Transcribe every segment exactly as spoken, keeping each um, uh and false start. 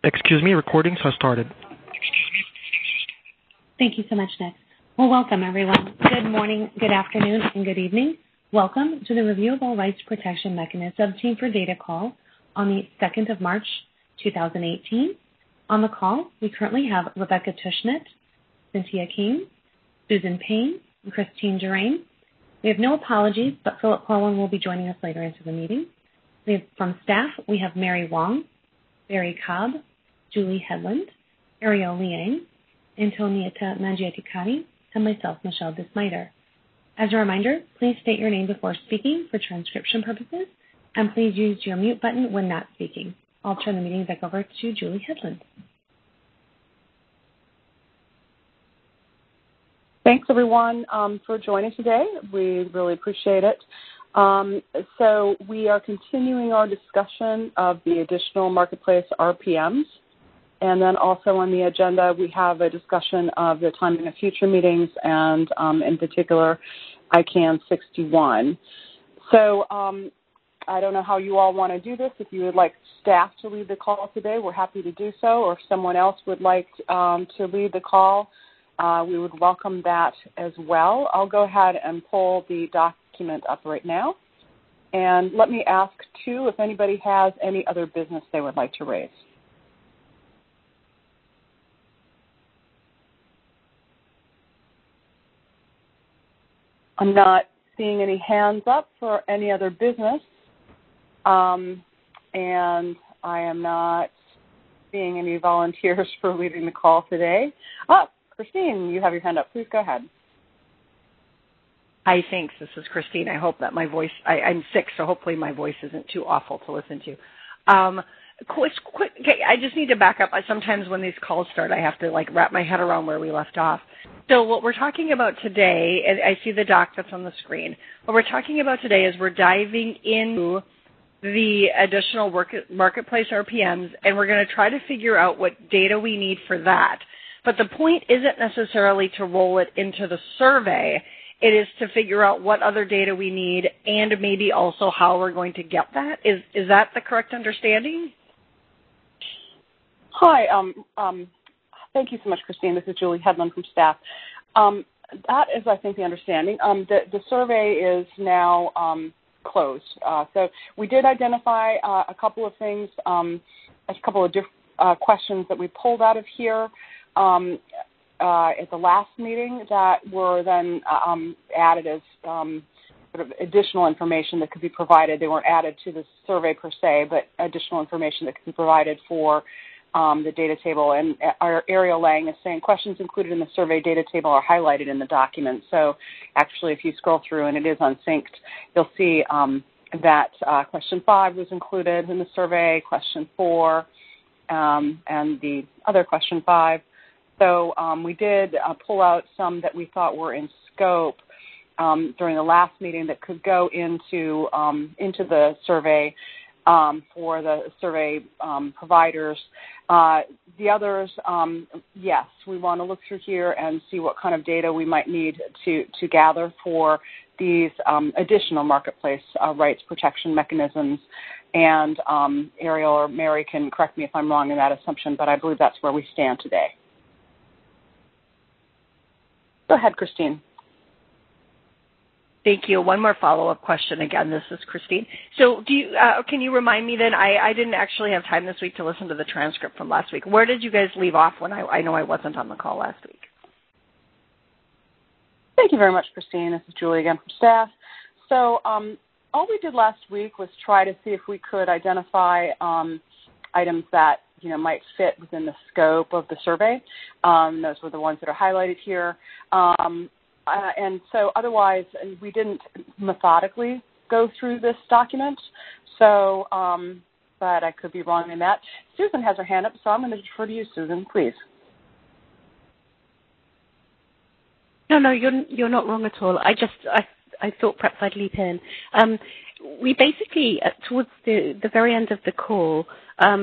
Excuse me, recordings have started. Thank you so much, Nick. Well, welcome, everyone. Good morning, good afternoon, and good evening. Welcome to the Reviewable Rights Protection Mechanism Team for Data call on the second of March, two thousand eighteen. On the call, we currently have Rebecca Tushnet, Cynthia King, Susan Payne, and Christine Gerain. We have no apologies, but Philip Corwin will be joining us later into the meeting. We have, from staff, we have Mary Wong, Barry Cobb, Julie Hedlund, Ariel Liang, Antonietta Mangiaticani, and myself, Michelle Dismiter. As a reminder, please state your name before speaking for transcription purposes, and please use your mute button when not speaking. I'll turn the meeting back over to Julie Hedlund. Thanks, everyone, um, for joining today. We really appreciate it. Um, so we are continuing our discussion of the additional marketplace R P Ms. And then also on the agenda, we have a discussion of the timing of future meetings and, um, in particular, I CAN sixty-one. So um, I don't know how you all want to do this. If you would like staff to lead the call today, we're happy to do so. Or if someone else would like um, to lead the call, uh, we would welcome that as well. I'll go ahead and pull the document up right now. And let me ask, too, if anybody has any other business they would like to raise. I'm not seeing any hands up for any other business, um, and I am not seeing any volunteers for leading the call today. Oh, Christine, you have your hand up. Please go ahead. Hi, thanks. This is Christine. I hope that my voice, I, I'm sick, so hopefully my voice isn't too awful to listen to. Um, quick, quick, okay, I just need to back up. I, sometimes when these calls start, I have to like wrap my head around where we left off. So what we're talking about today, and I see the doc that's on the screen, what we're talking about today is we're diving into the additional work, marketplace R P Ms, and we're going to try to figure out what data we need for that. But the point isn't necessarily to roll it into the survey. It is to figure out what other data we need and maybe also how we're going to get that. Is, is that the correct understanding? Hi. Um, um, thank you so much, Christine. This is Julie Hedlund from staff. Um, that is, I think, the understanding. Um, the, the survey is now um, closed. Uh, so we did identify uh, a couple of things, um, a couple of diff- uh, questions that we pulled out of here um, uh, at the last meeting that were then um, added as um, sort of additional information that could be provided. They weren't added to the survey per se, but additional information that could be provided for Um, the data table. And our Ariel Lang is saying questions included in the survey data table are highlighted in the document. So actually, if you scroll through and it is unsynced, you'll see um, that uh, question five was included in the survey, question four, um, and the other question five. So um, we did uh, pull out some that we thought were in scope um, during the last meeting that could go into um, into the survey Um, for the survey um, providers. Uh, the others, um, yes, we want to look through here and see what kind of data we might need to, to gather for these um, additional marketplace uh, rights protection mechanisms. And um, Ariel or Mary can correct me if I'm wrong in that assumption, but I believe that's where we stand today. Go ahead, Christine. Thank you. One more follow-up question. Again, this is Christine. So do you, uh, can you remind me then, I, I didn't actually have time this week to listen to the transcript from last week. Where did you guys leave off when I, I know I wasn't on the call last week? Thank you very much, Christine. This is Julie again from staff. So um, all we did last week was try to see if we could identify um, items that you know might fit within the scope of the survey. Um, those were the ones that are highlighted here. Um, Uh, and so otherwise, we didn't methodically go through this document. So, um, but I could be wrong in that. Susan has her hand up, so I'm going to defer to you, Susan, please. No, no, you're you're not wrong at all. I just I I thought perhaps I'd leap in. Um, we basically uh, towards the the very end of the call. Um,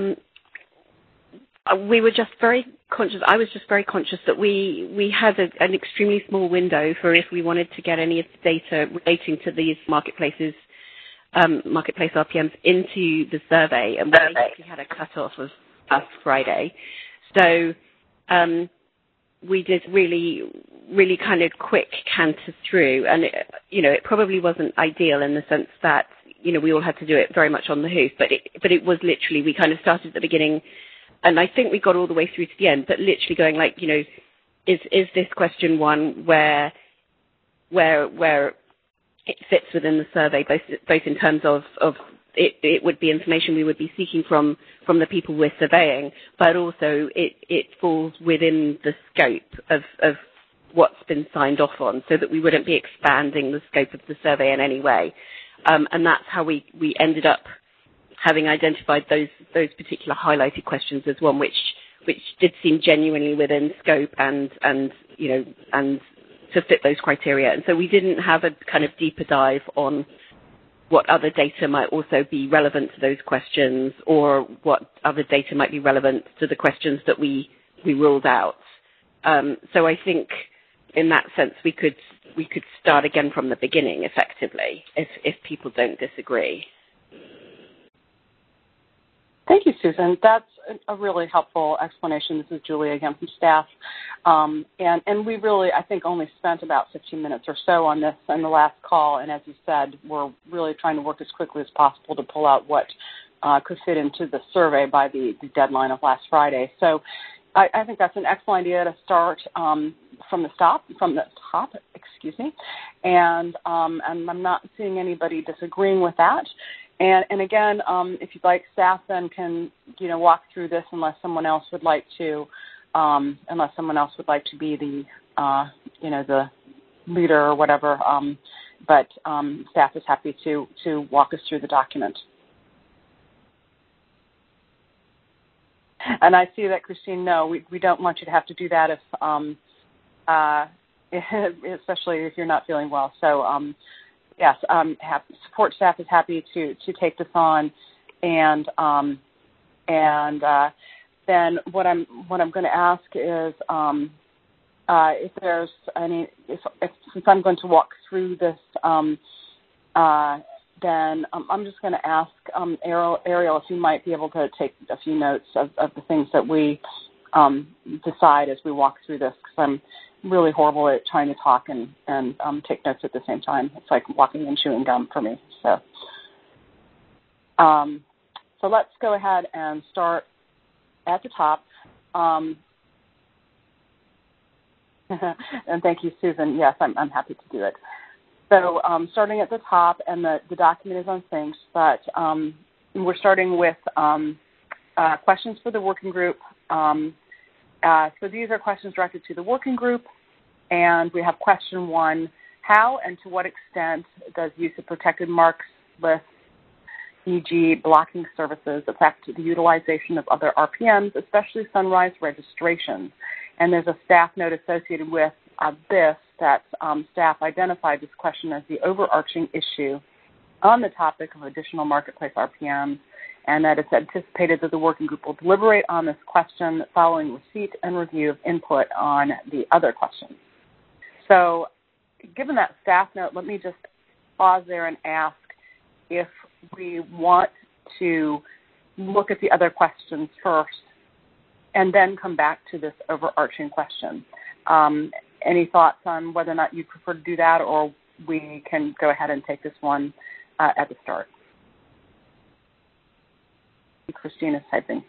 We were just very conscious, I was just very conscious that we, we had a, an extremely small window for if we wanted to get any of the data relating to these marketplaces, um, marketplace R P Ms into the survey, and we basically had a cutoff of last Friday. So um, we did really, really kind of quick canter through, and it, you know, it probably wasn't ideal in the sense that, you know, we all had to do it very much on the hoof, but it, but it was literally, we kind of started at the beginning, and I think we got all the way through to the end, but literally going like, you know, is is this question one where where where it fits within the survey, both both in terms of, of it, it would be information we would be seeking from, from the people we're surveying, but also it, it falls within the scope of, of what's been signed off on, so that we wouldn't be expanding the scope of the survey in any way. Um, and that's how we, we ended up having identified those those particular highlighted questions as one which which did seem genuinely within scope and and you know and to fit those criteria. And so we didn't have a kind of deeper dive on what other data might also be relevant to those questions, or what other data might be relevant to the questions that we we ruled out. Um, so I think in that sense we could we could start again from the beginning effectively if if people don't disagree. Thank you, Susan. That's a really helpful explanation. This is Julie again from staff. Um, and, and we really, I think, only spent about fifteen minutes or so on this in the last call. And as you said, we're really trying to work as quickly as possible to pull out what uh, could fit into the survey by the, the deadline of last Friday. So I, I think that's an excellent idea to start um, from the top, from the top, excuse me. And, um, and I'm not seeing anybody disagreeing with that. And, and again, um, if you'd like, staff then can, you know, walk through this unless someone else would like to, um, unless someone else would like to be the, uh, you know, the leader or whatever. Um, but um, staff is happy to to walk us through the document. And I see that, Christine, no, we, we don't want you to have to do that if, um, uh, especially if you're not feeling well. So. Um, Yes, um, have, support staff is happy to, to take this on, and um, and uh, then what I'm what I'm going to ask is um, uh, if there's any if, if since I'm going to walk through this, um, uh, then um, I'm just going to ask um, Ariel, Ariel if you might be able to take a few notes of, of the things that we um, decide as we walk through this, because I'm really horrible at trying to talk and, and um, take notes at the same time. It's like walking and chewing gum for me. So, um, so let's go ahead and start at the top. Um, and thank you, Susan. Yes, I'm, I'm happy to do it. So um, starting at the top, and the, the document is on Syncs, but um, we're starting with um, uh, questions for the working group. Um, Uh, so these are questions directed to the working group, and we have question one: how and to what extent does use of protected marks lists, for example blocking services, affect the utilization of other R P Ms, especially Sunrise registrations? And there's a staff note associated with uh, this that um, staff identified this question as the overarching issue on the topic of additional marketplace R P Ms, and that it's anticipated that the working group will deliberate on this question following receipt and review of input on the other questions. So given that staff note, let me just pause there and ask if we want to look at the other questions first and then come back to this overarching question. Um, any thoughts on whether or not you prefer to do that, or we can go ahead and take this one uh, at the start? Christine is typing.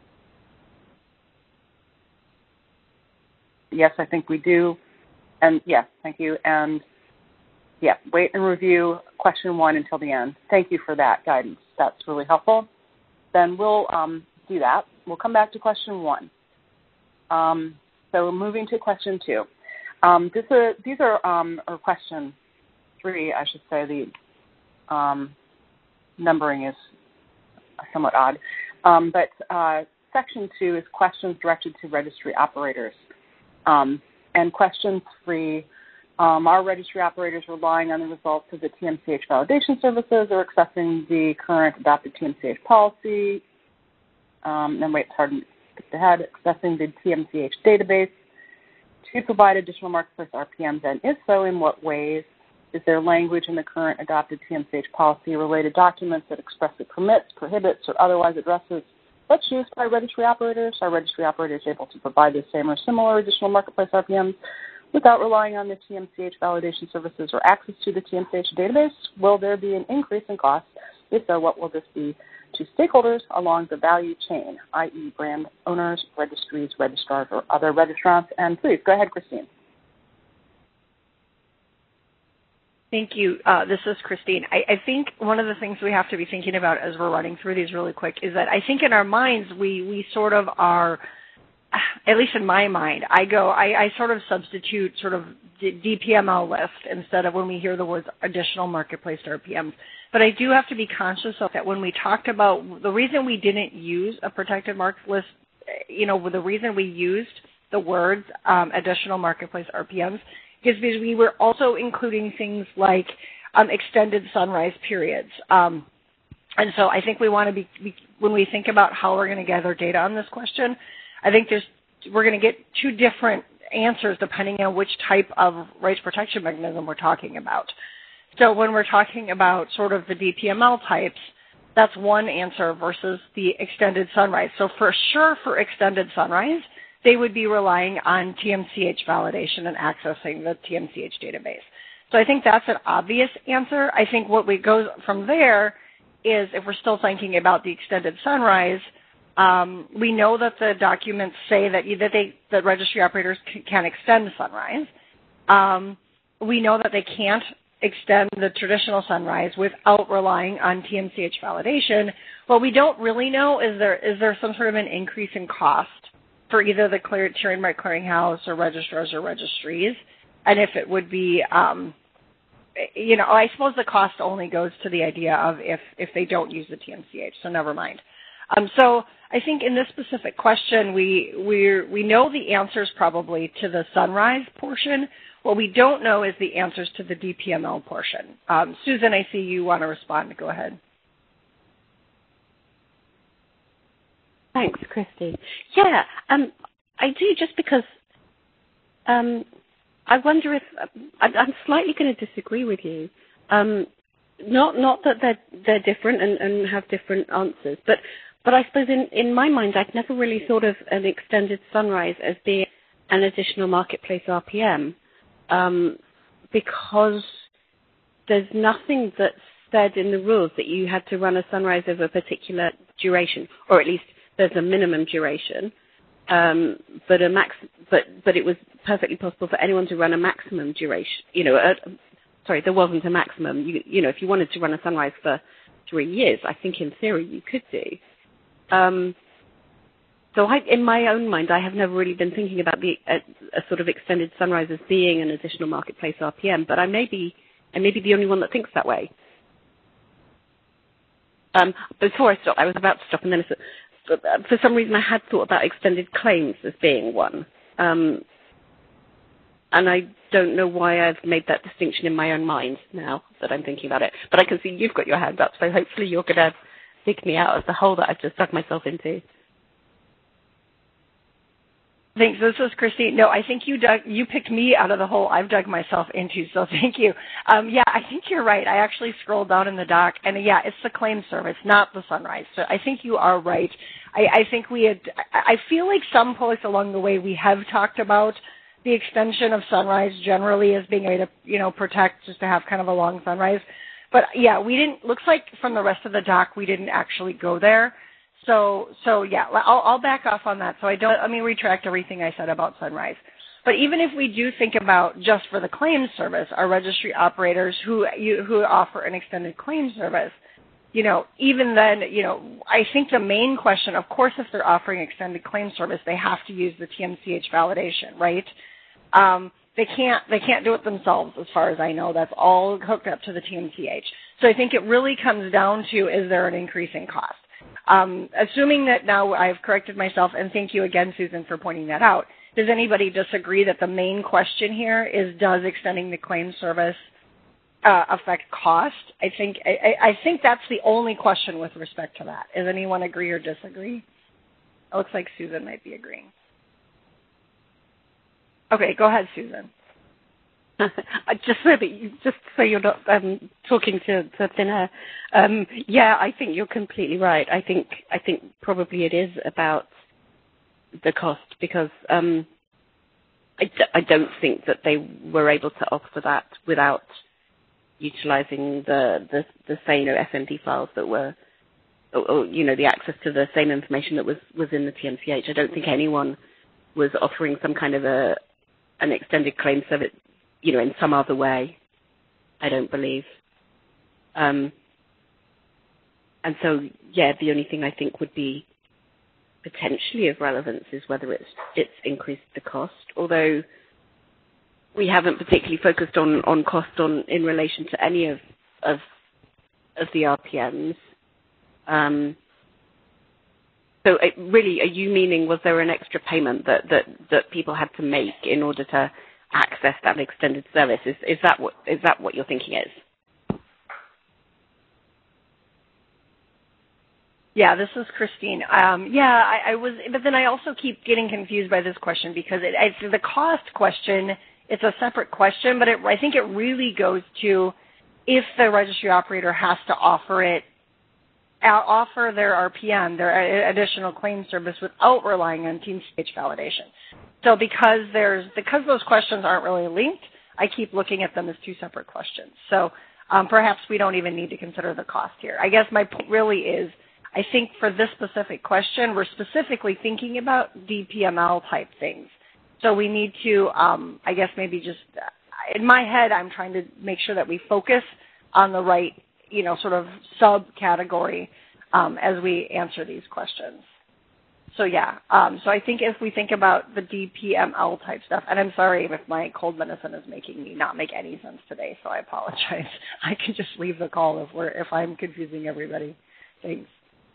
Yes, I think we do. And yes, thank you. And yeah, wait and review question one until the end. Thank you for that guidance. That's really helpful. Then we'll um, do that. We'll come back to question one. Um, so moving to question two. Um, this are, these are, um, or question three, I should say. The um, numbering is somewhat odd. Um, but uh, section two is questions directed to registry operators. Um, and question three, um, are registry operators relying on the results of the T M C H validation services or accessing the current adopted T M C H policy? Um, and wait, pardon, skip ahead, accessing the T M C H database to provide additional marketplace R P Ms, and if so, in what ways? Is there language in the current adopted T M C H policy related documents that expressly permits, prohibits, or otherwise addresses that's used by registry operators. Are registry operators able to provide the same or similar additional marketplace R P Ms without relying on the T M C H validation services or access to the T M C H database? Will there be an increase in costs? If so, what will this be to stakeholders along the value chain, that is brand owners, registries, registrars, or other registrants? And please, go ahead, Christine. Thank you. Uh, this is Christine. I, I think one of the things we have to be thinking about as we're running through these really quick is that I think in our minds we, we sort of are, at least in my mind, I go, I, I sort of substitute sort of D P M L list instead of when we hear the words additional marketplace R P Ms. But I do have to be conscious of that when we talked about the reason we didn't use a protected marks list, you know, the reason we used the words um, additional marketplace R P Ms is because we were also including things like um, extended sunrise periods. Um, and so I think we want to be, be, when we think about how we're going to gather data on this question, I think there's, we're going to get two different answers depending on which type of rights protection mechanism we're talking about. So when we're talking about sort of the D P M L types, that's one answer versus the extended sunrise. So for sure for extended sunrise, they would be relying on T M C H validation and accessing the T M C H database. So I think that's an obvious answer. I think what we go from there is if we're still thinking about the extended sunrise, um, we know that the documents say that, that, they, that registry operators can, can extend sunrise. Um, we know that they can't extend the traditional sunrise without relying on T M C H validation. What we don't really know is there is there some sort of an increase in cost for either the clear, trademark clearinghouse or registrars or registries, and if it would be, um, you know, I suppose the cost only goes to the idea of if, if they don't use the T M C H, so never mind. Um, so I think in this specific question, we we we know the answers probably to the sunrise portion. What we don't know is the answers to the D P M L portion. Um, Susan, I see you want to respond. Go ahead. Thanks, Christy. Yeah, um, I do just because um, I wonder if I'm slightly going to disagree with you. Um, not not that they're they're different and, and have different answers, but but I suppose in, in my mind I've never really thought of an extended sunrise as being an additional marketplace R P M um, because there's nothing that's said in the rules that you had to run a sunrise of a particular duration, or at least there's a minimum duration, um, but a max, but but it was perfectly possible for anyone to run a maximum duration. You know, a, sorry, there wasn't a maximum. You, you know, if you wanted to run a sunrise for three years, I think in theory you could do. Um, so I, in my own mind, I have never really been thinking about the a, a sort of extended sunrise as being an additional marketplace R P M, but I may be I may be the only one that thinks that way. Um, before I stop, I was about to stop, and then it's, for some reason I had thought about extended claims as being one. Um, and I don't know why I've made that distinction in my own mind now that I'm thinking about it. But I can see you've got your hand up, so hopefully you're going to dig me out of the hole that I've just dug myself into. Thanks. This is Christine. No, I think you dug, you picked me out of the hole I've dug myself into, so thank you. Um, yeah, I think you're right. I actually scrolled down in the doc, and yeah, it's the claim service, not the sunrise. So I think you are right. I, I think we had, I feel like some points along the way we have talked about the extension of sunrise generally as being a way to, you know, protect, just to have kind of a long sunrise. But yeah, we didn't, looks like from the rest of the doc, we didn't actually go there. So, so yeah, I'll, I'll back off on that. So I don't, let me retract everything I said about sunrise. But even if we do think about just for the claims service, our registry operators who you, who offer an extended claims service, you know, even then, you know, I think the main question, of course, if they're offering extended claims service, they have to use the T M C H validation, right? Um, they can't, they can't do it themselves, as far as I know. That's all hooked up to the T M C H. So I think it really comes down to, is there an increase in cost? Um, assuming that now I've corrected myself, and thank you again, Susan, for pointing that out, does anybody disagree that the main question here is, does extending the claim service uh, affect cost? I think I, I think that's the only question with respect to that. Does anyone agree or disagree? It looks like Susan might be agreeing. Okay, go ahead, Susan. just so that you, just so you're not um, talking to, to thin air. Um, yeah, I think you're completely right. I think I think probably it is about the cost because um, I, d- I don't think that they were able to offer that without utilizing the the, the same you know, F M D files that were, or, or you know, the access to the same information that was, was in the T M C H. I don't think anyone was offering some kind of a an extended claim service, you know, in some other way. I don't believe. Um, and so, yeah, the only thing I think would be potentially of relevance is whether it's it's increased the cost, although we haven't particularly focused on, on cost on in relation to any of of, of the R P Ms. Um, so it really, are you meaning was there an extra payment that, that, that people had to make in order to access that extended service? Is, is that what is that what you're thinking is? Yeah, this is Christine. Um, yeah, I, I was, but then I also keep getting confused by this question because it, it's the cost question. It's a separate question, but it, I think it really goes to if the registry operator has to offer it, offer their R P M, their additional claim service, without relying on T M C H validation. So because there's because those questions aren't really linked, I keep looking at them as two separate questions. So um, perhaps we don't even need to consider the cost here. I guess my point really is, I think for this specific question, we're specifically thinking about D P M L type things. So we need to, um, I guess maybe just, in my head, I'm trying to make sure that we focus on the right, you know, sort of subcategory um, as we answer these questions. So yeah, um, so I think if we think about the D P M L type stuff, and I'm sorry if my cold medicine is making me not make any sense today, so I apologize. I can just leave the call if we're if I'm confusing everybody. Thanks.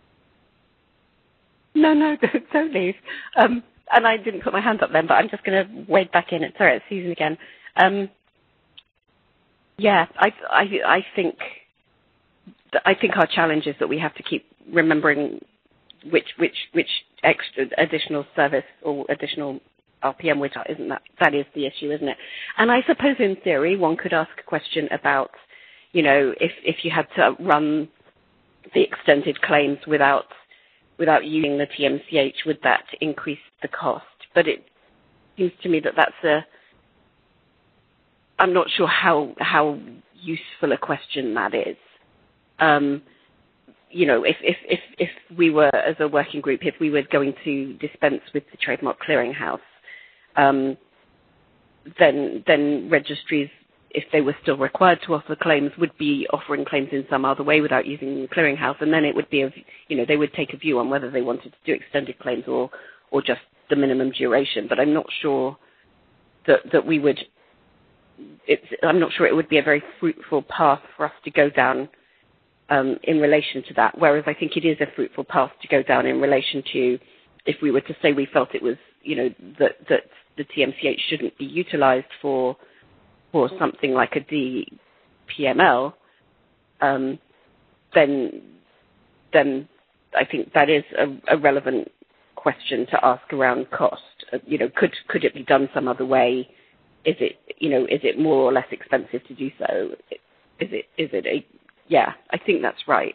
No, no, don't, don't leave. Um, and I didn't put my hand up then, but I'm just going to wade back in. It's sorry, it's Susan again. Um, yeah, I, I, I think, I think our challenge is that we have to keep remembering which, which, which extra additional service or additional R P M, which isn't that, that is the issue, isn't it? And I suppose in theory, one could ask a question about, you know, if, if you had to run the extended claims without without using the T M C H, would that increase the cost? But it seems to me that that's a, I'm not sure how how useful a question that is. Um, you know, if, if, if, if we were, as a working group, if we were going to dispense with the Trademark Clearinghouse, um, then then registries, if they were still required to offer claims, would be offering claims in some other way without using the clearinghouse, and then it would be, a, you know, they would take a view on whether they wanted to do extended claims or, or just the minimum duration. But I'm not sure that that we would. It's, I'm not sure it would be a very fruitful path for us to go down um, in relation to that. Whereas I think it is a fruitful path to go down in relation to if we were to say we felt it was, you know, that that the T M C H shouldn't be utilized for. for something like a D P M L, um, then then I think that is a, a relevant question to ask around cost. Uh, you know, could could it be done some other way? Is it you know is it more or less expensive to do so? Is it is it a yeah? I think that's right.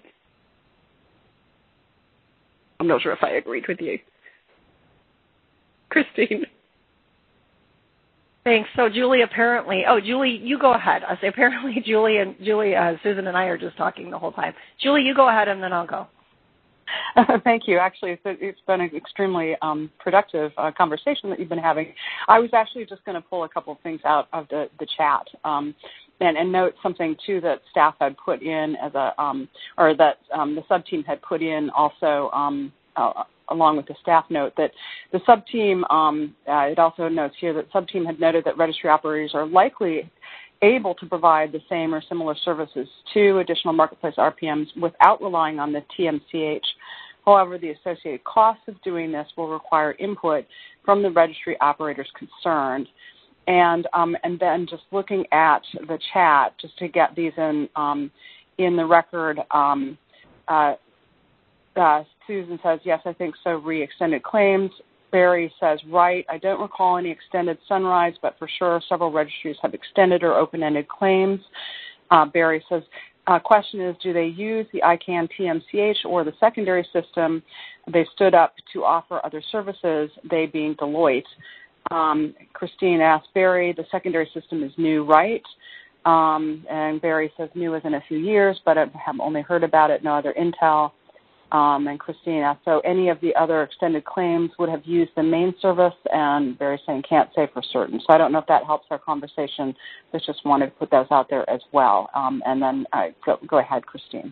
I'm not sure if I agreed with you, Christine. Thanks. So Julie, apparently, oh, Julie, you go ahead. I say apparently Julie and Julie, uh, Susan and I are just talking the whole time. Julie, you go ahead and then I'll go. Uh, thank you. Actually, it's, it's been an extremely um, productive uh, conversation that you've been having. I was actually just going to pull a couple of things out of the, the chat um, and, and note something, too, that staff had put in as a, um, or that um, the sub-team had put in also um, uh, along with the staff note, that the sub-team, um, uh, it also notes here that sub-team had noted that registry operators are likely able to provide the same or similar services to additional marketplace R P Ms without relying on the T M C H. However, the associated costs of doing this will require input from the registry operators concerned. And um, and then just looking at the chat, just to get these in um, in the record, um, uh, uh, Susan says, yes, I think so, re-extended claims Barry says, right, I don't recall any extended sunrise, but for sure several registries have extended or open-ended claims. Uh, Barry says, uh, question is, do they use the I CANN T M C H or the secondary system they stood up to offer other services, they being Deloitte? Um, Christine asked Barry, the secondary system is new, right? Um, and Barry says new is in a few years, but I have only heard about it, no other intel. Um, and Christine asked, so any of the other extended claims would have used the main service? And Barry's saying can't say for certain. So I don't know if that helps our conversation, but just wanted to put those out there as well. Um, and then uh, go, go ahead, Christine.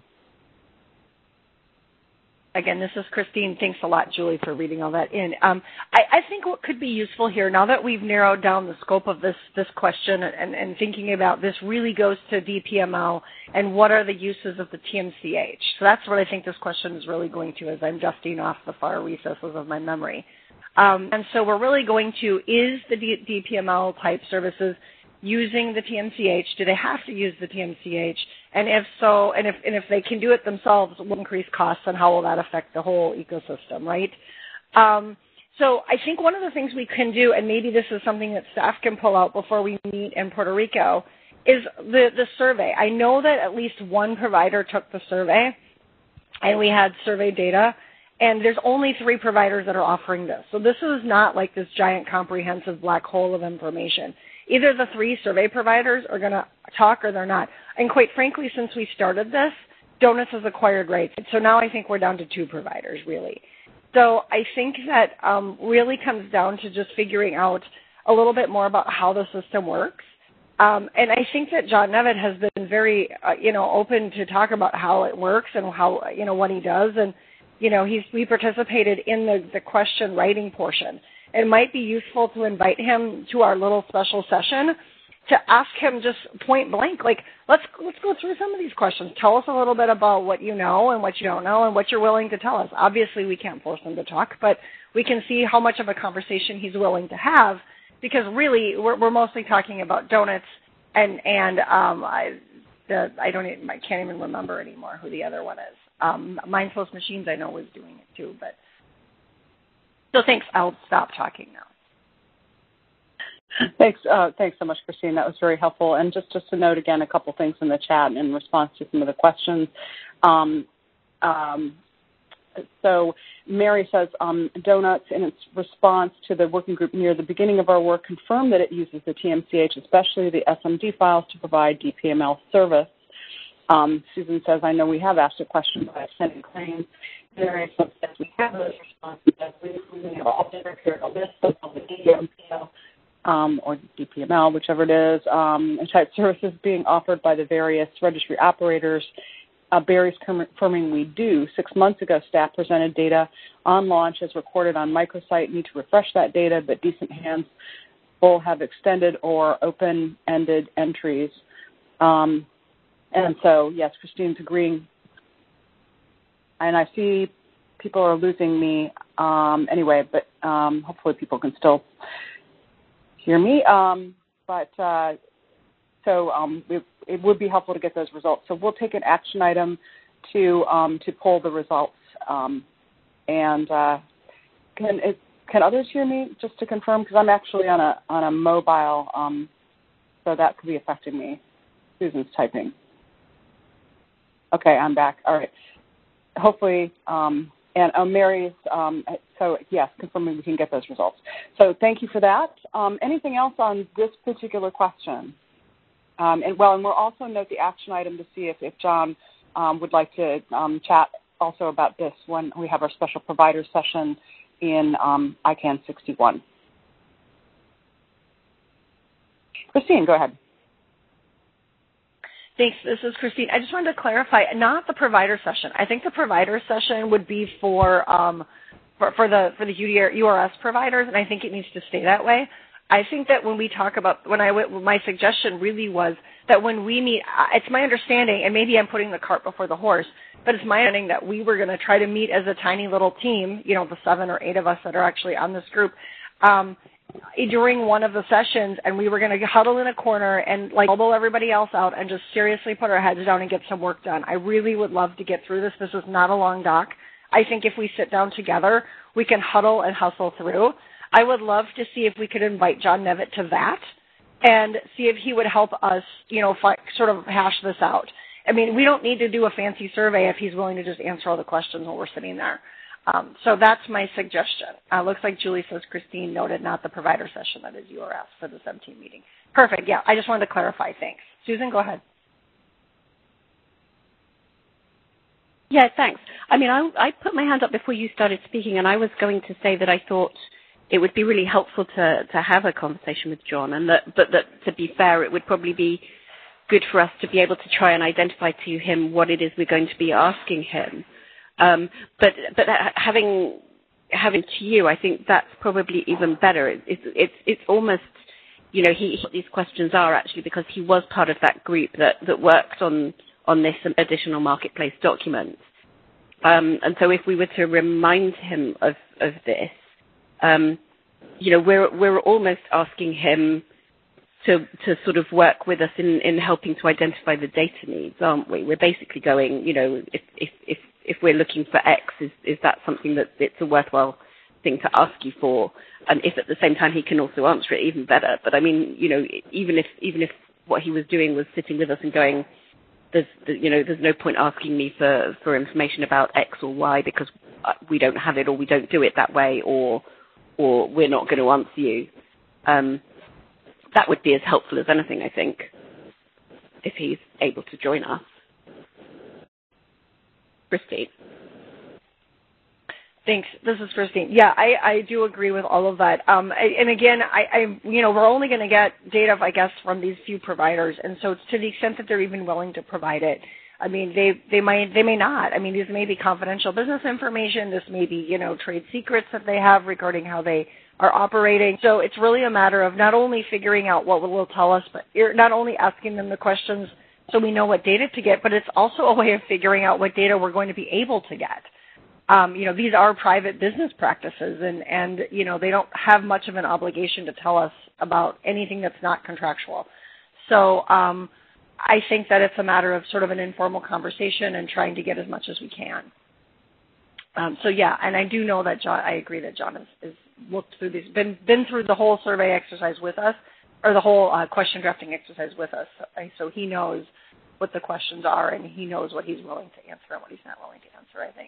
Again, this is Christine. Thanks a lot, Julie, for reading all that in. Um, I, I think what could be useful here, now that we've narrowed down the scope of this, this question and, and thinking about this really goes to D P M L and what are the uses of the T M C H. So that's what I think this question is really going to as I'm dusting off the far recesses of my memory. Um, and so we're really going to, is the D- DPML type services using the T M C H? Do they have to use the T M C H? And if so, and if and if they can do it themselves, will increase costs, and how will that affect the whole ecosystem, right? Um, so I think one of the things we can do, and maybe this is something that staff can pull out before we meet in Puerto Rico, is the, the survey. I know that at least one provider took the survey, and we had survey data, and there's only three providers that are offering this. So this is not like this giant comprehensive black hole of information. Either the three survey providers are going to talk or they're not. And quite frankly, since we started this, Donuts has acquired rights. So now I think we're down to two providers, really. So I think that um, really comes down to just figuring out a little bit more about how the system works. Um, and I think that John Nevitt has been very, uh, you know, open to talk about how it works and how, you know, what he does. And, you know, he's, we participated in the, the question writing portion. It might be useful to invite him to our little special session to ask him just point blank, like, let's let's go through some of these questions. Tell us a little bit about what you know and what you don't know and what you're willing to tell us. Obviously, we can't force him to talk, but we can see how much of a conversation he's willing to have, because really we're, we're mostly talking about Donuts and and um, I the I don't even, I can't even remember anymore who the other one is. Um, Mindful Machines I know was doing it too, but. So thanks. I'll stop talking now. Thanks. Uh, thanks so much, Christine. That was very helpful. And just, just to note again, a couple things in the chat in response to some of the questions. Um, um, so Mary says, um, Donuts, in its response to the working group near the beginning of our work, confirmed that it uses the T M C H, especially the S M D files, to provide D P M L service. Um, Susan says, I know we have asked a question by sending claims. There is some steps we have those responses. We have all different periodical lists of the D M P L um, or D P M L, whichever it is, um, and type services being offered by the various registry operators. Uh, Barry's confirming we do. Six months ago, staff presented data on launch as recorded on microsite. Need to refresh that data, but decent hands will have extended or open-ended entries. Um, and so, yes, Christine's agreeing. And I see people are losing me um, anyway, but um, hopefully people can still hear me. Um, but uh, so um, it, it would be helpful to get those results. So we'll take an action item to um, to pull the results. Um, and uh, can it, can others hear me? Just to confirm, because I'm actually on a on a mobile, um, so that could be affecting me. Susan's typing. Okay, I'm back. All right. Hopefully, um, and uh, Mary's, um, so yes, confirming we can get those results. So thank you for that. Um, anything else on this particular question? Um, and well, and we'll also note the action item to see if, if John um, would like to um, chat also about this when we have our special provider session in um, I CANN sixty-one. Christine, go ahead. Thanks. This is Christine. I just wanted to clarify, not the provider session. I think the provider session would be for um, for, for the for the U R S providers, and I think it needs to stay that way. I think that when we talk about, when I went, my suggestion really was that when we meet, it's my understanding, and maybe I'm putting the cart before the horse, but it's my understanding that we were going to try to meet as a tiny little team, you know, the seven or eight of us that are actually on this group, um, during one of the sessions, and we were going to huddle in a corner and like elbow everybody else out and just seriously put our heads down and get some work done. I really would love to get through this. This is not a long doc. I think if we sit down together, we can huddle and hustle through. I would love to see if we could invite John Nevitt to that and see if he would help us, you know, fi- sort of hash this out. I mean, we don't need to do a fancy survey if he's willing to just answer all the questions while we're sitting there. Um, so that's my suggestion. Uh, looks like Julie says Christine noted not the provider session, that is U R S for the sub-team meeting. Perfect, yeah, I just wanted to clarify. Thanks. Susan, go ahead. Yeah, thanks. I mean, I, I put my hand up before you started speaking, and I was going to say that I thought it would be really helpful to, to have a conversation with John, and that, but that, to be fair, it would probably be good for us to be able to try and identify to him what it is we're going to be asking him. Um, but but having having to you, I think that's probably even better. It, it's it's it's almost, you know, he, what these questions are actually because he was part of that group that, that worked on on this additional marketplace document. Um, and so if we were to remind him of, of this, um, you know, we're we're almost asking him to to sort of work with us in, in helping to identify the data needs, aren't we? We're basically going, you know, if if if, if we're looking for X, is, is that something that it's a worthwhile thing to ask you for? And if at the same time he can also answer it, even better. But I mean, you know, even if even if what he was doing was sitting with us and going, there's, you know, there's no point asking me for, for information about X or Y because we don't have it or we don't do it that way or or we're not going to answer you. Um, that would be as helpful as anything, I think, if he's able to join us. Christine. Thanks. This is Christine. Yeah, I, I do agree with all of that. Um, I, and again, I, I, you know, we're only going to get data, I guess, from these few providers, and so to the extent that they're even willing to provide it, I mean, they they might they may not. I mean, these may be confidential business information. This may be, you know, trade secrets that they have regarding how they are operating. So it's really a matter of not only figuring out what will tell us, but not only asking them the questions so we know what data to get, but it's also a way of figuring out what data we're going to be able to get. Um, you know, these are private business practices, and, and, you know, they don't have much of an obligation to tell us about anything that's not contractual. So um, I think that it's a matter of sort of an informal conversation and trying to get as much as we can. Um, so, yeah, and I do know that John, I agree that John has, has looked through these, been, been through the whole survey exercise with us, or the whole uh, question drafting exercise with us. So he knows what the questions are, and he knows what he's willing to answer and what he's not willing to answer, I think.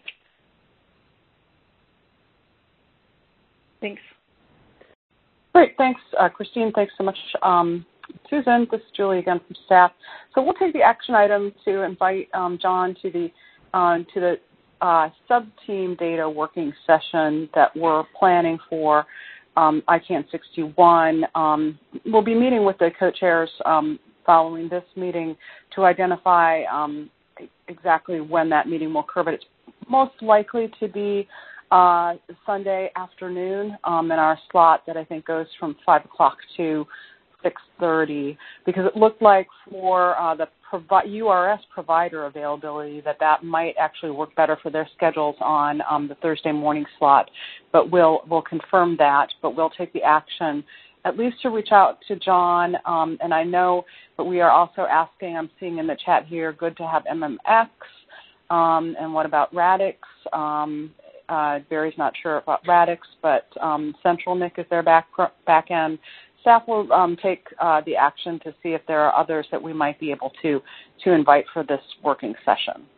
Thanks. Great. Thanks, uh, Christine. Thanks so much, um, Susan. This is Julie again from staff. So we'll take the action item to invite um, John to the uh, to the uh, sub-team data working session that we're planning for um, I CAN sixty-one. Um, we'll be meeting with the co-chairs um, following this meeting to identify um, exactly when that meeting will occur, but it's most likely to be Uh, Sunday afternoon um, in our slot that I think goes from five o'clock to six thirty, because it looked like for uh, the provi- U R S provider availability that that might actually work better for their schedules on um, the Thursday morning slot. But we'll we'll confirm that, but we'll take the action at least to reach out to John. Um, and I know that we are also asking, I'm seeing in the chat here, good to have M M X, um, and what about Radix? Um, Uh, Barry's not sure about Radix, but um, Central N I C is their back, back end. Staff will um, take uh, the action to see if there are others that we might be able to, to invite for this working session.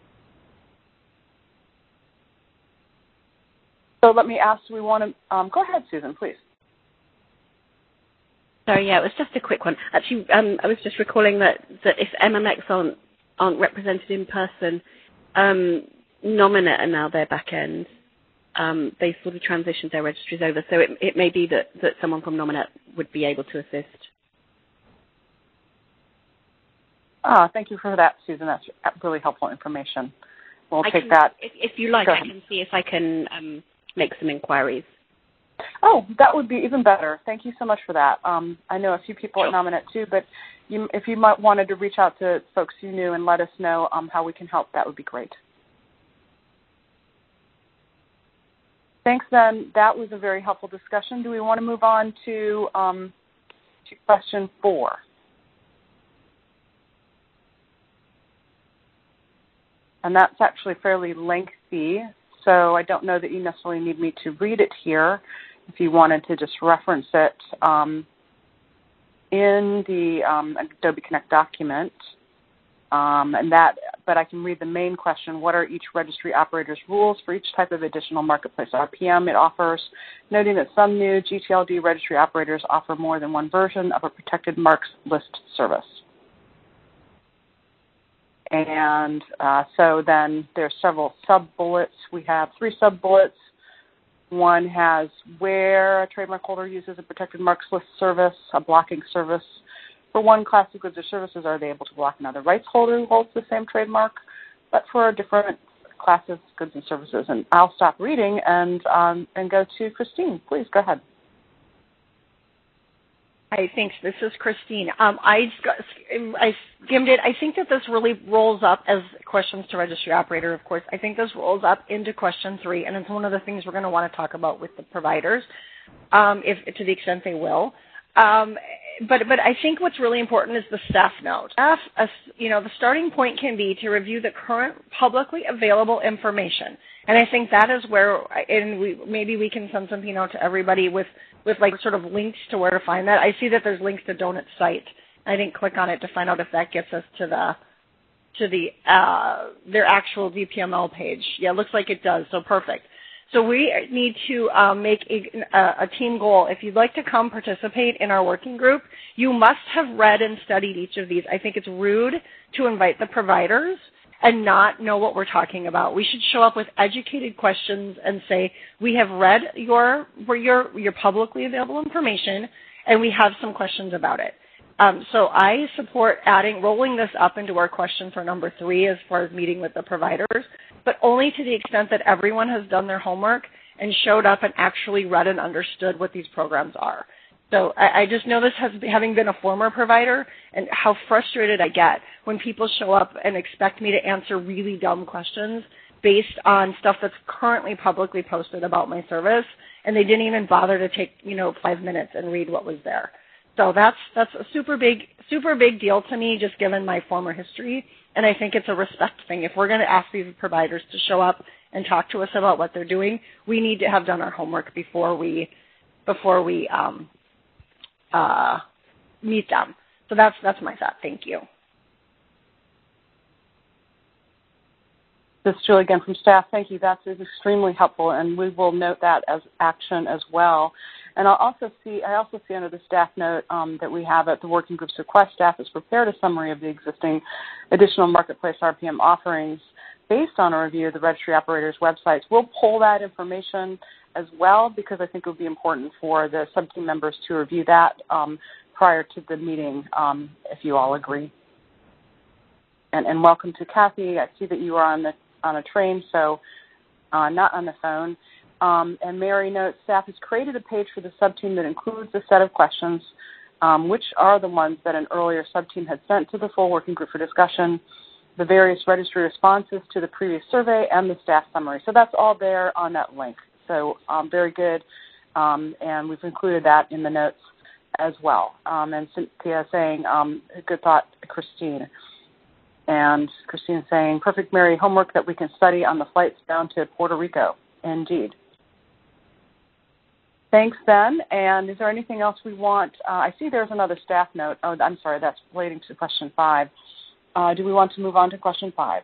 So let me ask, do we want to, um, go ahead, Susan, please. Sorry, yeah, it was just a quick one. Actually, um, I was just recalling that, that if M M X aren't, aren't represented in person, um, Nominet are now their back end. Um, they sort of transitioned their registries over, so it, it may be that, that someone from Nominet would be able to assist. Ah, thank you for that, Susan. That's really helpful information. We'll I take can, that. If, if you like, I can see if I can um, make some inquiries. Oh, that would be even better. Thank you so much for that. Um, I know a few people Sure. at Nominet too, but you, if you might wanted to reach out to folks you knew and let us know um, how we can help, that would be great. Thanks, then. That was a very helpful discussion. Do we want to move on to, um, to question four? And that's actually fairly lengthy. so I don't know that you necessarily need me to read it here. If you wanted to just reference it um, in the um, Adobe Connect document, um, and that, but I can read the main question: what are each registry operator's rules for each type of additional marketplace R P M it offers? Noting that some new G T L D registry operators offer more than one version of a protected marks list service. And uh, so then there's several sub-bullets. We have three sub-bullets. One has where a trademark holder uses a protected marks list service, a blocking service. For one class of goods or services, are they able to block another rights holder who holds the same trademark? But for different classes, goods, and services. And I'll stop reading and, um, and go to Christine. Please, go ahead. Hi, thanks. This is Christine. Um, I, I skimmed it. I think that this really rolls up as questions to registry operator, of course. I think this rolls up into question three, and it's one of the things we're going to want to talk about with the providers, um, if to the extent they will. Um, but but I think what's really important is the staff note. Staff, uh, you know, the starting point can be to review the current publicly available information, and I think that is where, and we, maybe we can send something out to everybody with with like sort of links to where to find that. I see that there's links to Donut's site. I didn't click on it to find out if that gets us to the to the uh, their actual D P M L page. Yeah, it looks like it does. So perfect. So we need to um, make a, a team goal. If you'd like to come participate in our working group, you must have read and studied each of these. I think it's rude to invite the providers and not know what we're talking about. We should show up with educated questions and say, we have read your, your, your publicly available information, and we have some questions about it. Um, so I support adding, rolling this up into our question for number three as far as meeting with the providers, but only to the extent that everyone has done their homework and showed up and actually read and understood what these programs are. So I, I just know this has, having been a former provider, and how frustrated I get when people show up and expect me to answer really dumb questions based on stuff that's currently publicly posted about my service, and they didn't even bother to take, you know, five minutes and read what was there. So that's that's a super big, super big deal to me, just given my former history, and I think it's a respect thing. If we're going to ask these providers to show up and talk to us about what they're doing, we need to have done our homework before we before we um, uh, meet them. So that's that's my thought. Thank you. This is Julie again from staff. Thank you. That is extremely helpful, and we will note that as action as well. And I'll also see, I also see under the staff note um, that we have at the working group's request, staff has prepared a summary of the existing additional marketplace R P M offerings based on a review of the registry operators' websites. We'll pull that information as well because I think it would be important for the sub-team members to review that um, prior to the meeting, um, if you all agree. And, and welcome to Kathy. I see that you are on the on a train, so uh, not on the phone. Um, and Mary notes, staff has created a page for the sub-team that includes a set of questions, um, which are the ones that an earlier sub-team had sent to the full working group for discussion, the various registry responses to the previous survey, and the staff summary. So that's all there on that link. So um, very good, um, and we've included that in the notes as well. Um, and Cynthia saying, um, good thought, Christine. And Christine saying, perfect, Mary, homework that we can study on the flights down to Puerto Rico. Indeed. Thanks, Ben. And is there anything else we want? Uh, I see there's another staff note. Oh, I'm sorry, that's relating to question five. Uh, do we want to move on to question five?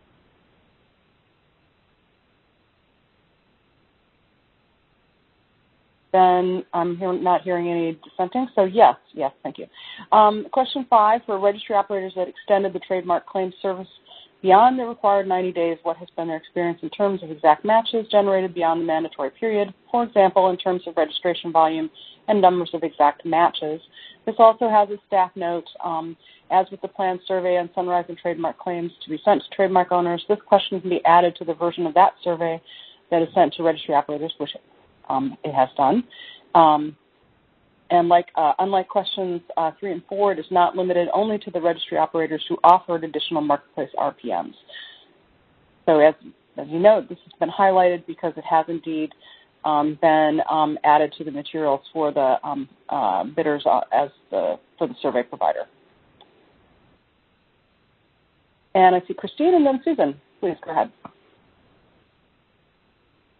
Then I'm hear, not hearing any dissenting, so yes, yes, thank you. Um, question five, for registry operators that extended the trademark claim service beyond the required ninety days, what has been their experience in terms of exact matches generated beyond the mandatory period, for example, in terms of registration volume and numbers of exact matches? This also has a staff note, um, as with the planned survey on Sunrise and trademark claims to be sent to trademark owners, this question can be added to the version of that survey that is sent to registry operators, which um, it has done. Um, And like, uh, unlike questions uh, three and four, it is not limited only to the registry operators who offered additional marketplace R P Ms. So as, as you know, this has been highlighted because it has indeed um, been um, added to the materials for the um, uh, bidders uh, as the, for the survey provider. And I see Christine and then Susan. Please go ahead.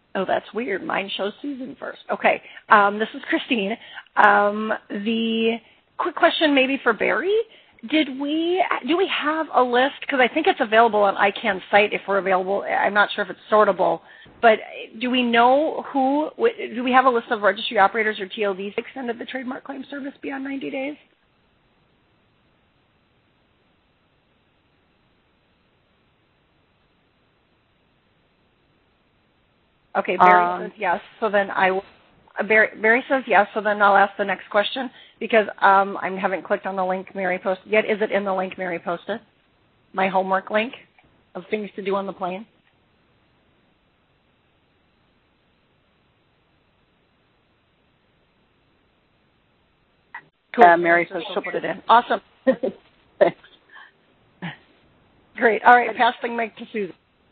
Oh, that's weird. Mine shows Susan first. Okay. Um, this is Christine. Um, the quick question maybe for Barry. Did we, do we have a list? Because I think it's available on I CANN's site if we're available. I'm not sure if it's sortable. But do we know who, do we have a list of registry operators or T L Ds extended the trademark claim service beyond ninety days? Okay, Barry um, says yes. So then I will, uh, Barry, Barry says yes. So then I'll ask the next question because um, I haven't clicked on the link Mary posted yet. Is it in the link Mary posted? My homework link of things to do on the plane? Cool. Uh, Mary says she'll put it in. Awesome. Thanks. Great. All right, pass the mic to Susan.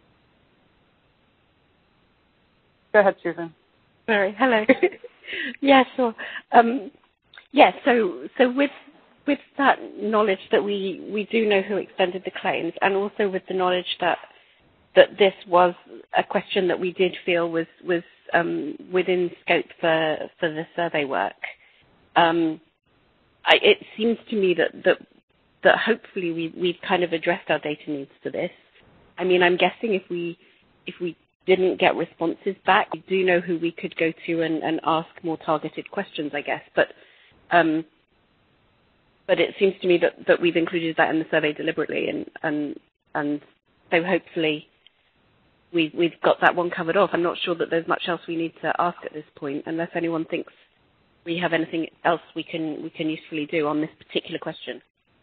Go ahead, Susan. Sorry. Hello. yeah, sure. Um, yeah, so so with with that knowledge that we, we do know who extended the claims, and also with the knowledge that that this was a question that we did feel was was um, within scope for for the survey work. Um, I, it seems to me that that that hopefully we we've kind of addressed our data needs for this. I mean, I'm guessing if we if we didn't get responses back, we do know who we could go to and, and ask more targeted questions, I guess. But um, but it seems to me that, that we've included that in the survey deliberately, and and and so hopefully we we've got that one covered off. I'm not sure that there's much else we need to ask at this point, unless anyone thinks we have anything else we can we can usefully do on this particular question.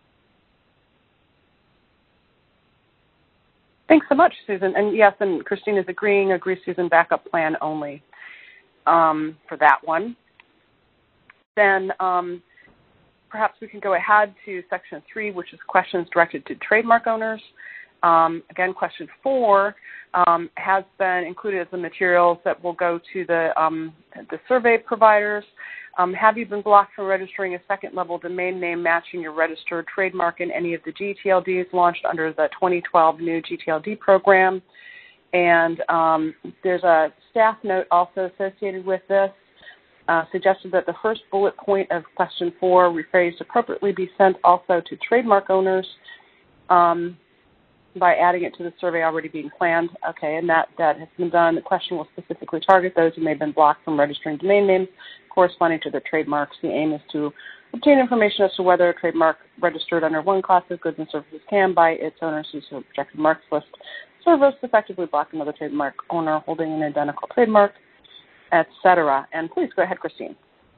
Thanks so much, Susan. And yes, and Christine is agreeing, agree, Susan, backup plan only um, for that one. Then um, perhaps we can go ahead to section three, which is questions directed to trademark owners. Um, again, question four um, has been included as the materials that will go to the, um, the survey providers. Um, have you been blocked from registering a second-level domain name matching your registered trademark in any of the G T L Ds launched under the twenty twelve new G T L D program? And um, there's a staff note also associated with this, uh, suggested that the first bullet point of question four, rephrased appropriately, be sent also to trademark owners um, by adding it to the survey already being planned. Okay, and that, that has been done. The question will specifically target those who may have been blocked from registering domain names corresponding to their trademarks. The aim is to obtain information as to whether a trademark registered under one class of goods and services can, by its owners whose protected marks list, service effectively block another trademark owner holding an identical trademark, et cetera. And please go ahead, Christine.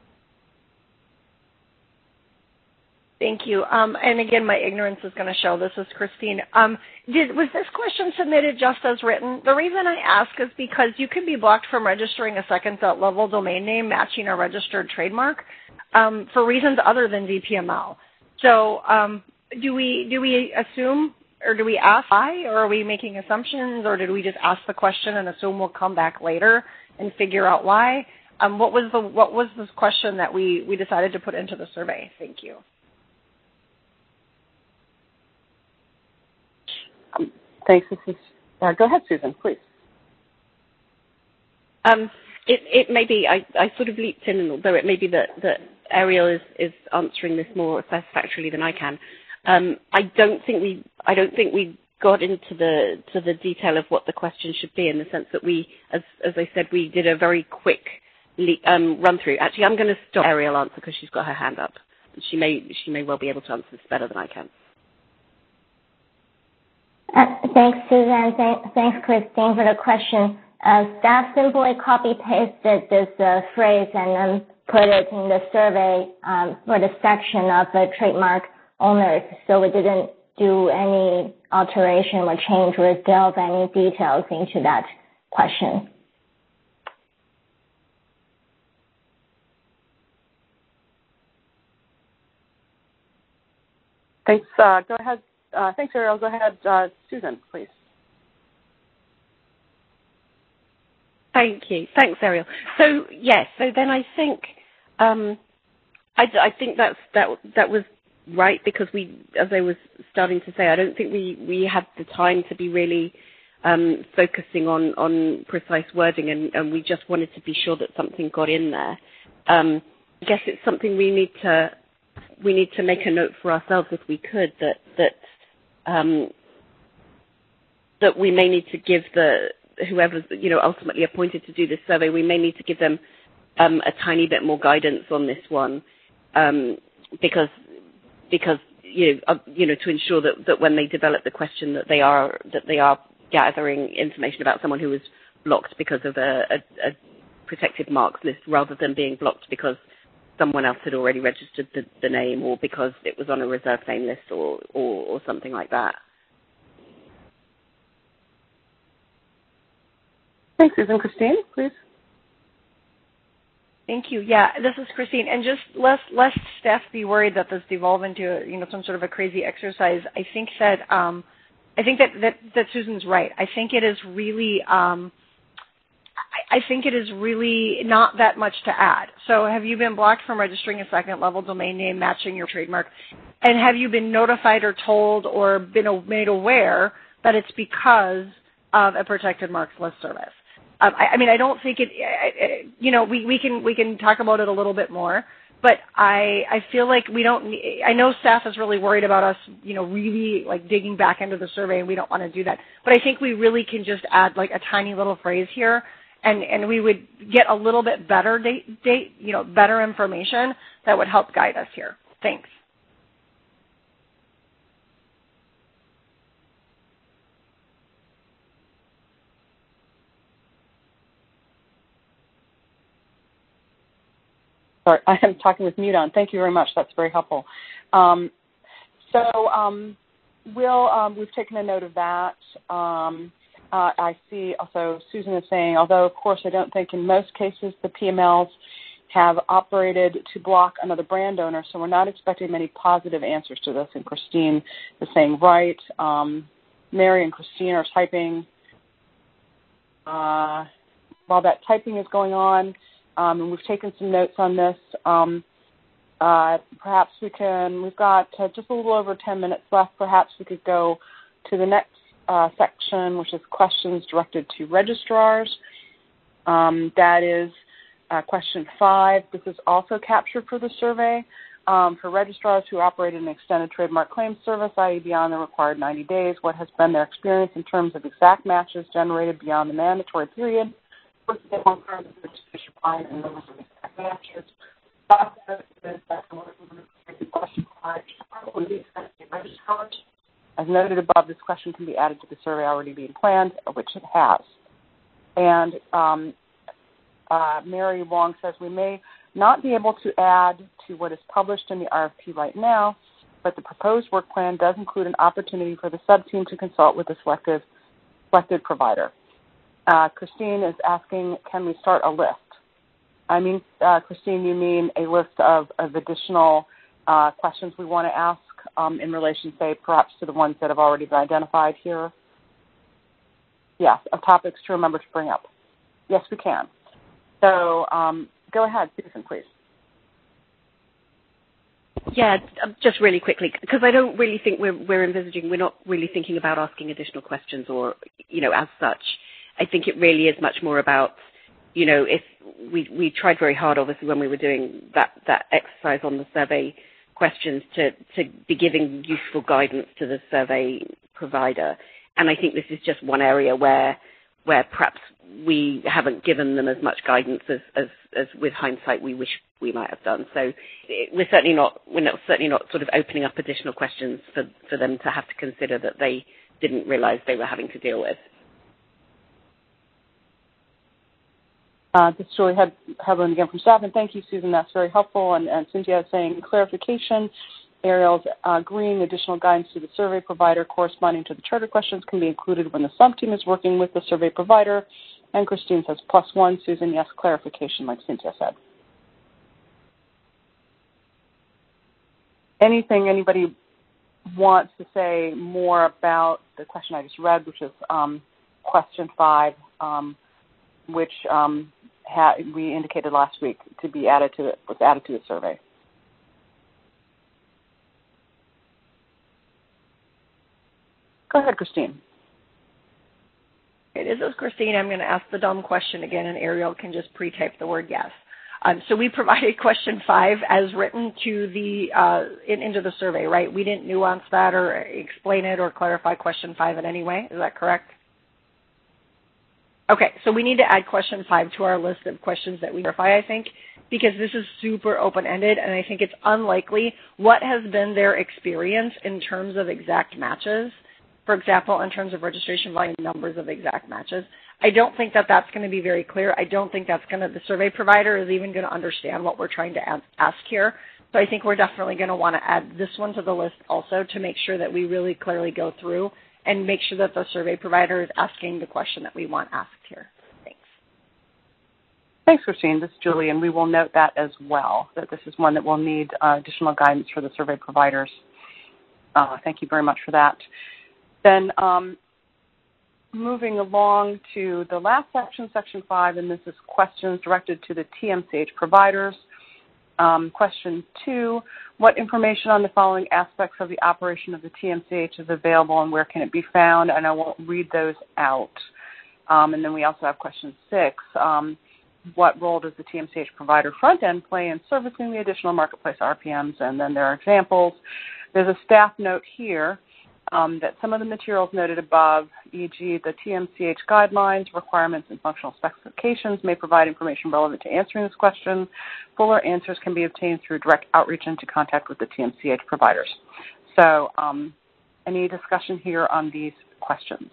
Thank you. Um, and again, my ignorance is going to show. This is Christine. Um, did, was this question submitted just as written? The reason I ask is because you can be blocked from registering a second level domain name matching a registered trademark um, for reasons other than D P M L. So um, do we do we assume or do we ask why, or are we making assumptions, or did we just ask the question and assume we'll come back later and figure out why? Um, what was the what was this question that we, we decided to put into the survey? Thank you. Um, thanks. This is, uh, go ahead, Susan, please. Um, it, it may be, I, I sort of leaped in, although it may be that, that Ariel is, is answering this more satisfactorily than I can. Um, I don't think we, I don't think we got into the to the detail of what the question should be, in the sense that we, as as I said, we did a very quick um, run through. Actually, I'm going to stop Ariel answer because she's got her hand up. She may she may well be able to answer this better than I can. Uh, thanks, Susan. Thank, thanks, Christine, for the question. Uh, staff simply copy-pasted this uh, phrase and then put it in the survey um, for the section of the trademark owners, so we didn't do any alteration or change or delve any details into that question. Thanks. Uh, go ahead. Uh, thanks, Ariel. Go ahead, uh, Susan, please. Thank you. Thanks, Ariel. So yes. So then I think um, I, I think that's that that was right, because we, as I was starting to say, I don't think we we had the time to be really um, focusing on, on precise wording, and, and we just wanted to be sure that something got in there. Um, I guess it's something we need to we need to make a note for ourselves, if we could, that that um, that we may need to give the whoever's you know ultimately appointed to do this survey, we may need to give them um, a tiny bit more guidance on this one, um, because because you know, uh, you know to ensure that, that when they develop the question that they are that they are gathering information about someone who was blocked because of a, a, a protected marks list, rather than being blocked because someone else had already registered the, the name, or because it was on a reserved name list, or, or, or something like that. Thanks, Susan. Christine, please. Thank you. Yeah, this is Christine. And just lest, lest staff be worried that this devolve into you know some sort of a crazy exercise, I think that um, I think that, that, that Susan's right. I think it is really um, I think it is really not that much to add. So have you been blocked from registering a second level domain name matching your trademark? And have you been notified or told or been made aware that it's because of a protected marks list service? Um, I, I mean, I don't think it, it you know, we, we can we can talk about it a little bit more, but I I feel like we don't, I know staff is really worried about us, you know, really like digging back into the survey, and we don't want to do that. But I think we really can just add like a tiny little phrase here, and, and we would get a little bit better date, date, you know, better information that would help guide us here. Thanks. Sorry, I am talking with mute on. Thank you very much. That's very helpful. Um, so um, we'll, um, we've taken a note of that. Um, uh, I see also Susan is saying, although, of course, I don't think in most cases the P M Ls have operated to block another brand owner, so we're not expecting many positive answers to this. And Christine is saying, right. Um, Mary and Christine are typing. Uh, while that typing is going on, Um, and we've taken some notes on this. Um, uh, perhaps we can, we've got uh, just a little over ten minutes left. Perhaps we could go to the next uh, section, which is questions directed to registrars. Um, that is uh, question five. This is also captured for the survey. Um, for registrars who operate an extended trademark claims service, that is beyond the required ninety days, what has been their experience in terms of exact matches generated beyond the mandatory period? As noted above, this question can be added to the survey already being planned, which it has. And um, uh, Mary Wong says, we may not be able to add to what is published in the R F P right now, but the proposed work plan does include an opportunity for the sub-team to consult with the selected, selected provider. Uh, Christine is asking, can we start a list? I mean, uh, Christine, you mean a list of, of additional uh, questions we want to ask um, in relation, say, perhaps to the ones that have already been identified here? Yes, of topics to remember to bring up. Yes, we can. So um, go ahead, Susan, please. Yeah, just really quickly, because I don't really think we're, we're envisaging, we're not really thinking about asking additional questions or, you know, as such. I think it really is much more about, you know, if we we tried very hard, obviously, when we were doing that, that exercise on the survey questions to, to be giving useful guidance to the survey provider. And I think this is just one area where where perhaps we haven't given them as much guidance as, as, as with hindsight we wish we might have done. So it, we're certainly not we're not, certainly not sort of opening up additional questions for, for them to have to consider that they didn't realize they were having to deal with. Uh, this is Julie Hedlund again from staff, and thank you, Susan. That's very helpful. And, and Cynthia is saying clarification. Ariel's uh, agreeing additional guidance to the survey provider corresponding to the charter questions can be included when the sub-team is working with the survey provider. And Christine says plus one. Susan, yes, clarification, like Cynthia said. Anything anybody wants to say more about the question I just read, which is um, question five, um, which um, ha- we indicated last week to be added to the, was added to the survey. Go ahead, Christine. Okay, this is Christine. I'm going to ask the dumb question again, and Ariel can just pre-type the word yes. Um, so we provided question five as written to the uh, in, into the survey, right? We didn't nuance that or explain it or clarify question five in any way. Is that correct? Okay, so we need to add question five to our list of questions that we verify, I think, because this is super open-ended, and I think it's unlikely what has been their experience in terms of exact matches. For example, in terms of registration volume, numbers of exact matches. I don't think that that's going to be very clear. I don't think that's going to, the survey provider is even going to understand what we're trying to ask here. So I think we're definitely going to want to add this one to the list also to make sure that we really clearly go through and make sure that the survey provider is asking the question that we want asked here. Thanks. Thanks, Christine. This is Julie, and we will note that as well, that this is one that will need uh, additional guidance for the survey providers. Uh, thank you very much for that. Then um, moving along to the last section, section five, and this is questions directed to the T M C H providers. Um, question two, what information on the following aspects of the operation of the T M C H is available and where can it be found? And I won't read those out. Um, and then we also have question six, um, what role does the T M C H provider front end play in servicing the additional marketplace R P Ms? And then there are examples. There's a staff note here. Um, that some of the materials noted above, for example the T M C H guidelines, requirements, and functional specifications may provide information relevant to answering this question. Fuller answers can be obtained through direct outreach into contact with the T M C H providers. So um, any discussion here on these questions?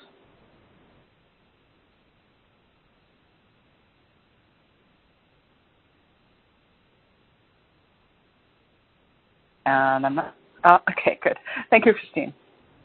And I'm not, uh, okay, good. Thank you, Christine.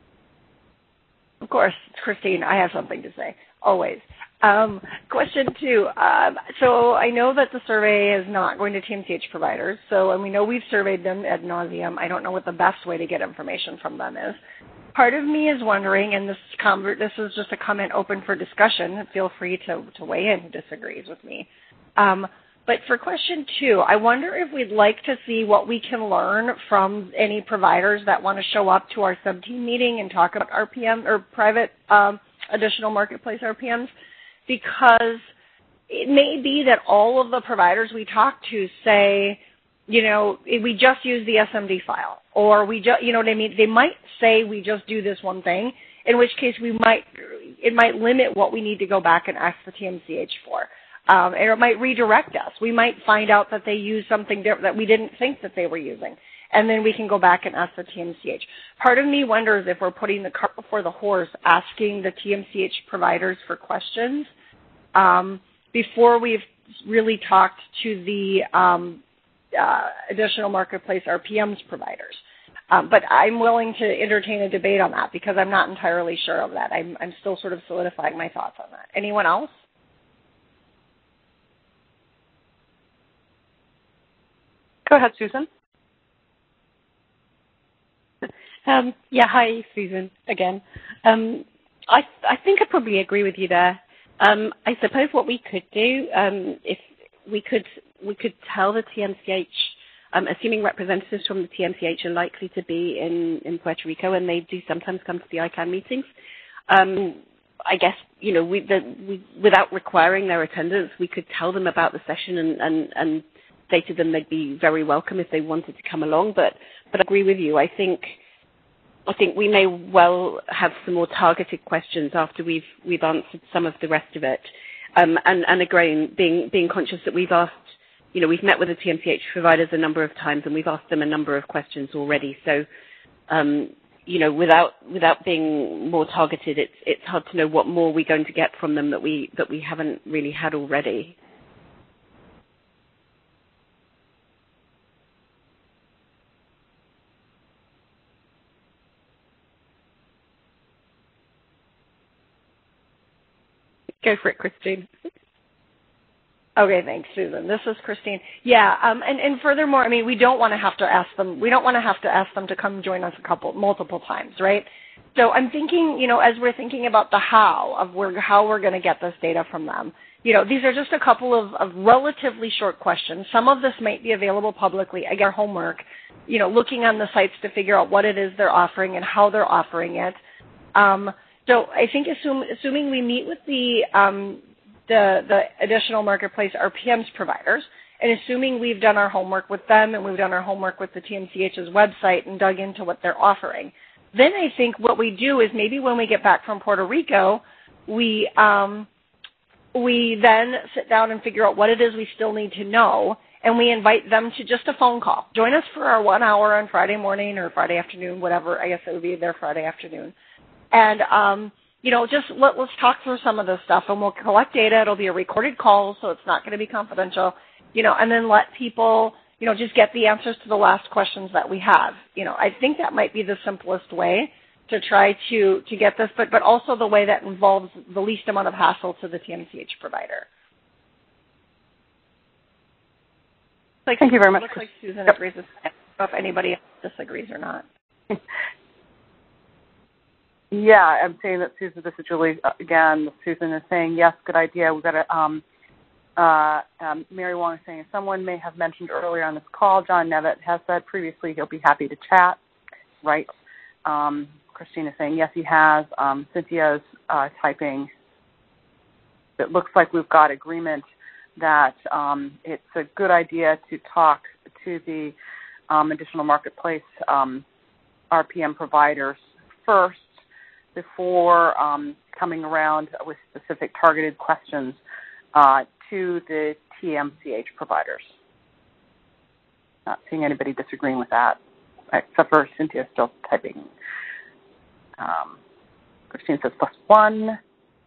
Of course, Christine, I have something to say, always. Um, question two, um, so I know that the survey is not going to T M C H providers, so and we know we've surveyed them ad nauseum. I don't know what the best way to get information from them is. Part of me is wondering, and this, convert, this is just a comment open for discussion, feel free to, to weigh in who disagrees with me. Um, But for question two, I wonder if we'd like to see what we can learn from any providers that want to show up to our sub-team meeting and talk about R P M or private um, additional marketplace R P Ms, because it may be that all of the providers we talk to say, you know, we just use the S M D file, or we just, you know what I mean? They might say we just do this one thing, in which case we might, it might limit what we need to go back and ask the T M C H for. Um, and it might redirect us. We might find out that they use something different that we didn't think that they were using. And then we can go back and ask the T M C H. Part of me wonders if we're putting the cart before the horse, asking the T M C H providers for questions um, before we've really talked to the um, uh, additional marketplace R P Ms providers. Um, but I'm willing to entertain a debate on that because I'm not entirely sure of that. I'm, I'm still sort of solidifying my thoughts on that. Anyone else? Go ahead, Susan. Um, yeah, hi, Susan, again. Um, I, I think I probably agree with you there. Um, I suppose what we could do, um, if we could, we could tell the T M C H, um, assuming representatives from the T M C H are likely to be in, in Puerto Rico, and they do sometimes come to the I CANN meetings. Um, I guess, you know, we, the, we, without requiring their attendance, we could tell them about the session and, and, and say to them they'd be very welcome if they wanted to come along. But, but I agree with you. I think, I think we may well have some more targeted questions after we've, we've answered some of the rest of it. Um, and, and again, being, being conscious that we've asked, you know, we've met with the T M C H providers a number of times and we've asked them a number of questions already. So, um, you know, without, without being more targeted, it's, it's hard to know what more we're going to get from them that we, that we haven't really had already. Go for it, Christine. Okay, thanks, Susan. This is Christine. Yeah, um, and, and furthermore, I mean, we don't want to have to ask them. We don't want to have to ask them to come join us a couple, multiple times, right? So I'm thinking, you know, as we're thinking about the how of where, how we're going to get this data from them, you know, these are just a couple of, of relatively short questions. Some of this might be available publicly. I get homework, you know, looking on the sites to figure out what it is they're offering and how they're offering it. Um, So I think assume, assuming we meet with the, um, the, the additional marketplace R P Ms providers, and assuming we've done our homework with them and we've done our homework with the T M C H's website and dug into what they're offering, then I think what we do is maybe when we get back from Puerto Rico, we, um, we then sit down and figure out what it is we still need to know, and we invite them to just a phone call. Join us for our one hour on Friday morning or Friday afternoon, whatever. I guess it would be their Friday afternoon. And, um, you know, just let, let's talk through some of this stuff, and we'll collect data. It'll be a recorded call, so it's not going to be confidential, you know, and then let people, you know, just get the answers to the last questions that we have. You know, I think that might be the simplest way to try to, to get this, but, but also the way that involves the least amount of hassle to the T M C H provider. Like, Thank you very much. It looks like Susan yep. agrees with that. I don't know if anybody else disagrees or not. Yeah, I'm saying that Susan, this is Julie again. Susan is saying, yes, good idea. We've got to, um, uh, um, Mary Wong is saying, someone may have mentioned earlier on this call, John Nevitt has said previously he'll be happy to chat, right? Um, Christine is saying, yes, he has. Um, Cynthia's uh, typing. It looks like we've got agreement that um, it's a good idea to talk to the um, additional marketplace um, R P M providers first before um, coming around with specific targeted questions uh, to the T M C H providers. Not seeing anybody disagreeing with that, except for Cynthia still typing. Um, Christine says plus one.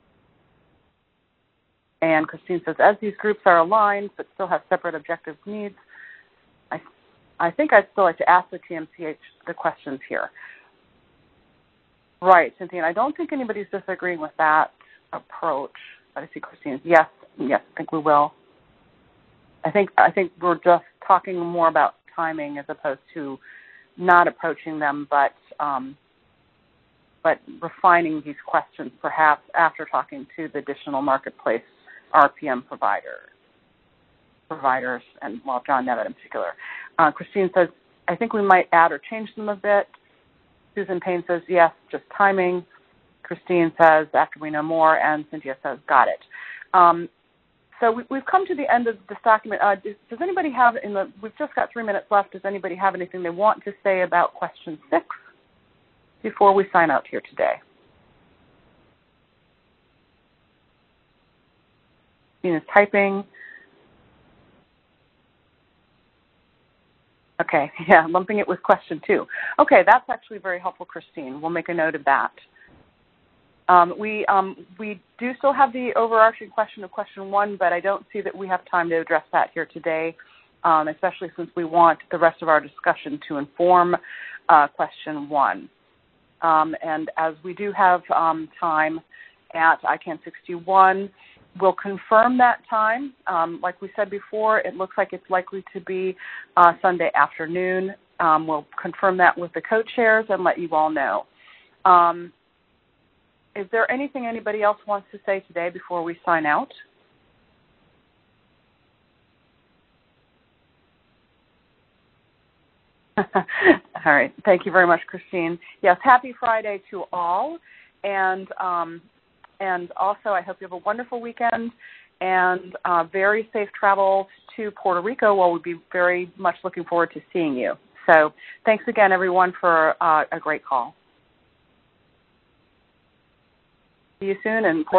And Christine says, as these groups are aligned but still have separate objective needs, I, I think I'd still like to ask the T M C H the questions here. Right, Cynthia, and I don't think anybody's disagreeing with that approach. But I see Christine, yes, yes, I think we will. I think I think we're just talking more about timing as opposed to not approaching them, but um, but refining these questions perhaps after talking to the additional marketplace R P M provider, providers, and, well, John Nevitt in particular. Uh, Christine says, I think we might add or change them a bit. Susan Payne says, yes, just timing. Christine says, after we know more, and Cynthia says, got it. Um, so we, we've come to the end of this document. Uh, does, does anybody have, in the, we've just got three minutes left, does anybody have anything they want to say about question six before we sign out here today? Christine is typing. Okay, yeah, lumping it with question two. Okay, that's actually very helpful, Christine. We'll make a note of that. Um, we um, we do still have the overarching question of question one, but I don't see that we have time to address that here today, um, especially since we want the rest of our discussion to inform uh, question one. Um, and as we do have um, time at I CAN sixty-one, we'll confirm that time. Um, like we said before, it looks like it's likely to be uh, Sunday afternoon. Um, we'll confirm that with the co-chairs and let you all know. Um, is there anything anybody else wants to say today before we sign out? All right. Thank you very much, Christine. Yes, happy Friday to all. And um, and also, I hope you have a wonderful weekend and uh, very safe travel to Puerto Rico. Well, we'll be very much looking forward to seeing you. So thanks again, everyone, for uh, a great call. See you soon. And